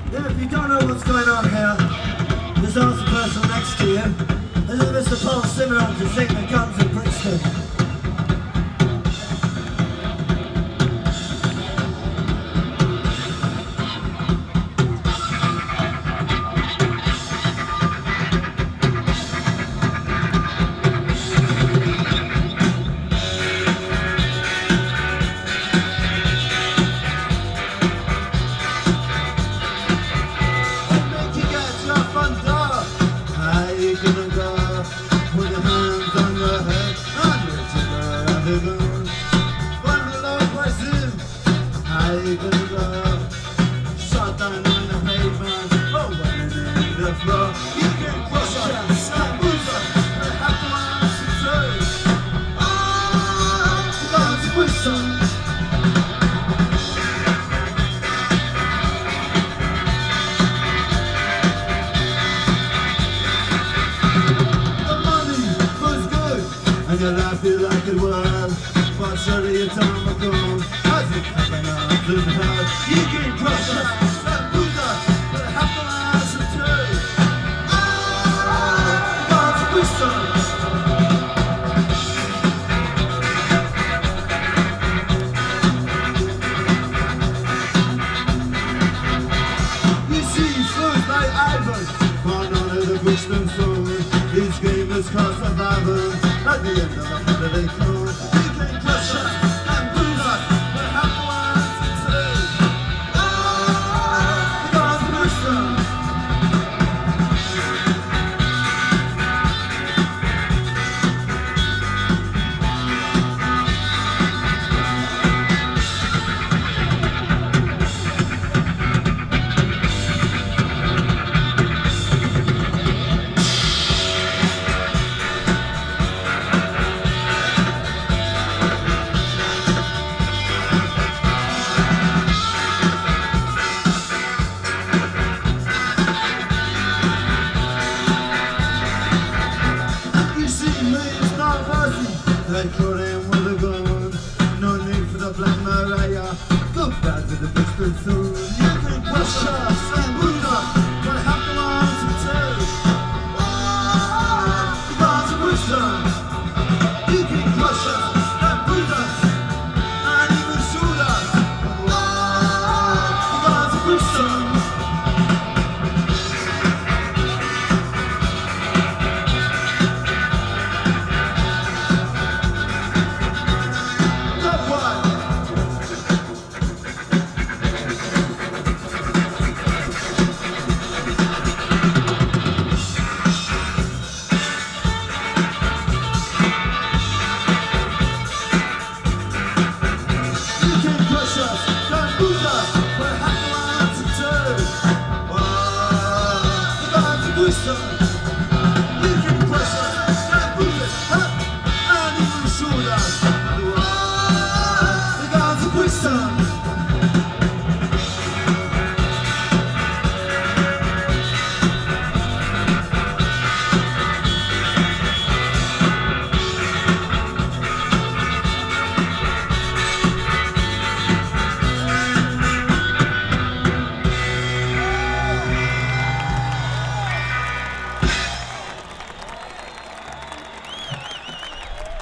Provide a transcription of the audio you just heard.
Yeah, if you don't know what's going on here, just ask the person next to you. This is Mr. Paul Simeon to sing the guns in Brixton. And your life feel like it was, but surely your time will come. As it happened up to the heart, you can crush us and lose us, but have to answer too. God's wisdom. You see, fools like Ivan, born under the wisdom sword. His game is called survival. At the end of the holiday close, you can crush us and lose us, but have to answer too. God's wisdom. They caught him with a gun. No need for the Black Maria. Go back to the Brixton soon. You can crush us.